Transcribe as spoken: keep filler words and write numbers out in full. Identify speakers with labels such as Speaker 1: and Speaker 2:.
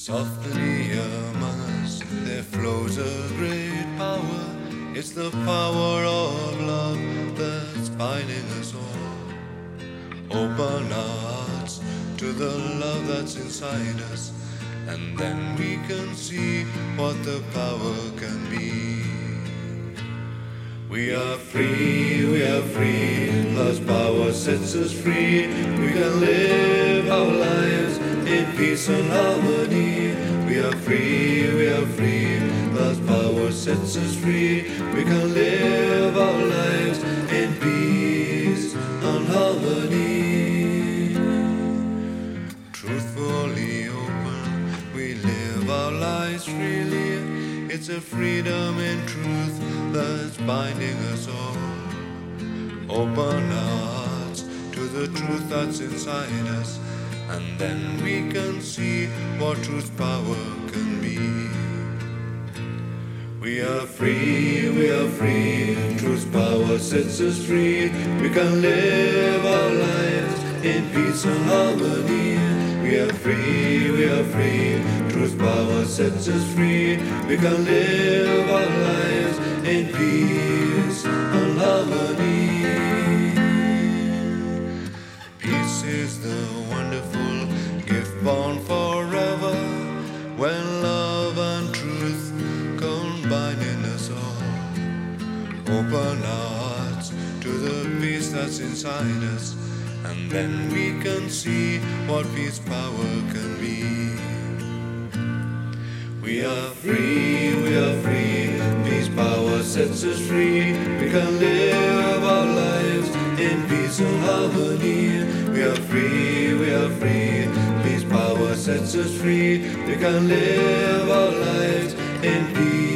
Speaker 1: Softly among us there flows a great power. It's the power of love that's binding us all. Open our hearts to the love that's inside us, and then we can see what the power can be. We are free, we are free, God's power sets us free. We can live our lives in peace and harmony. We are free, we are free, God's power sets us free. We can live our lives in peace and harmony. Truthfully open, we live our lives freely. It's a freedom in truth that's binding us all. Open our hearts to the truth that's inside us, and then we can see what truth's power can be. We are free, we are free, truth's power sets us free. We can live our lives in peace and harmony. We are free, we are free, truth's power sets us free. We can live our lives in peace and harmony. Peace is the wonderful gift born forever, when love and truth combine in us all. Open our hearts to the peace that's inside us, and then we can see what peace power can be. We are free, we are free, peace power sets us free. We can live our lives in peace and harmony. We are free, we are free, peace power sets us free. We can live our lives in peace.